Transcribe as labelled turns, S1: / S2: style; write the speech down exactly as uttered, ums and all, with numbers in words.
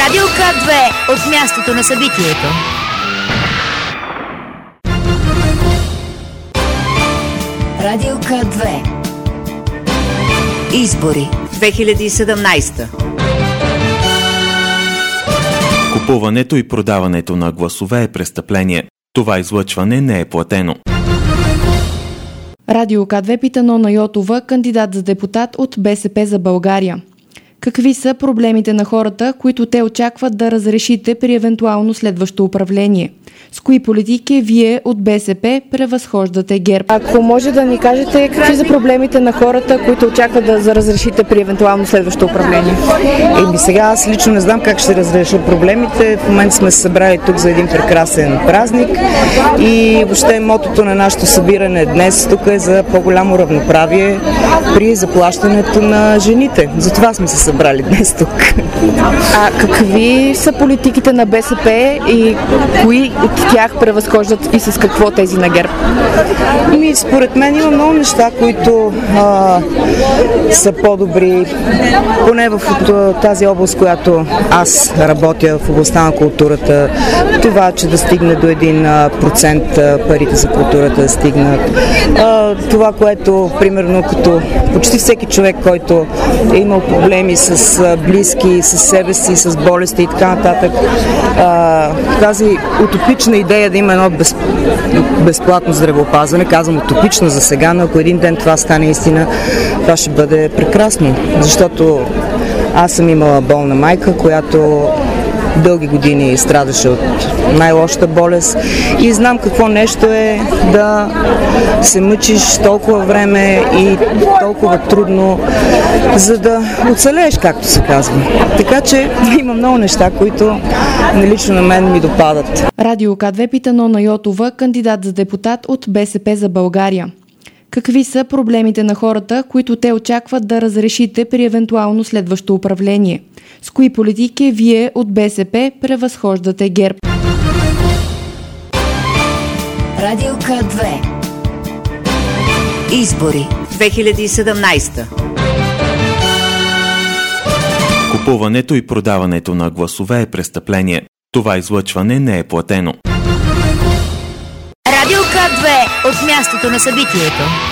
S1: Радио К две от мястото на събитието. Радио К две. Избори две хиляди и седемнадесета.
S2: Купуването и продаването на гласове е престъпление. Това излъчване не е платено.
S3: Радио К две пита Нона Йотова, кандидат за депутат от БСП за България. Какви са проблемите на хората, които те очакват да разрешите при евентуално следващо управление? С кои политики вие от БСП превъзхождате ГЕРБ?
S4: Ако може да ни кажете какви са проблемите на хората, които очакват да разрешите при евентуално следващо управление?
S5: Еми сега аз лично не знам как ще разреша проблемите. В момента сме се събрали тук за един прекрасен празник и въобще мотото на нашето събиране днес тук е за по-голямо равноправие при заплащането на жените. Затова сме се събрали днес тук.
S4: А какви са политиките на БСП и кои от тях превъзхождат и с какво тези на ГЕРБ?
S5: Ами, според мен има много неща, които а, са по-добри, поне в тази област, която аз работя, в областта на културата. Това, че да стигне до един процент парите за културата да стигнат. А, това, което, примерно, като почти всеки човек, който е имал проблеми с близки, с себе си, с болести и така нататък, а, тази утопична идея да има едно без, безплатно здравеопазване, казвам утопично за сега, но ако един ден това стане истина, това ще бъде прекрасно, защото аз съм имала болна майка, която дълги години страдаше от най-лошата болест и знам какво нещо е да се мъчиш толкова време и толкова трудно, за да оцелееш, както се казва. Така че има много неща, които лично на мен ми допадат.
S3: Радио К две пита Нона Йотова, кандидат за депутат от БСП за България. Какви са проблемите на хората, които те очакват да разрешите при евентуално следващо управление? С кои политики вие от БСП превъзхождате ГЕРБ?
S1: Радио К две. Избори две хиляди и седемнадесета.
S2: Купуването и продаването на гласове е престъпление. Това излъчване не е платено.
S1: Радио К две от мястото на събитието.